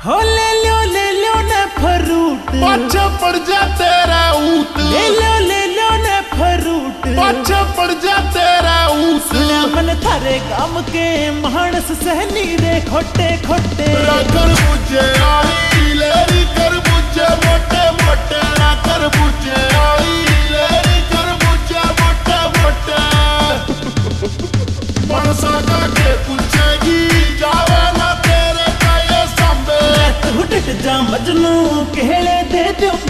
हो ले लो ने फ्रूट, पाछे पड़ जा तेरा ऊत। ले लो ने फ्रूट, पाछे पड़ जा तेरा ऊत। सुना मन थारे काम के मानस सहनी रे खोटे खोटे। कर मुझे आई लेरी कर मुझे मोटे मोटे, कर मुझे आई लेरी कर मुझे मोटे मोटे। मनसा का के पूछेगी जावे ना तेरे का ये सांबे। तू डट जा मजनू केले दे दो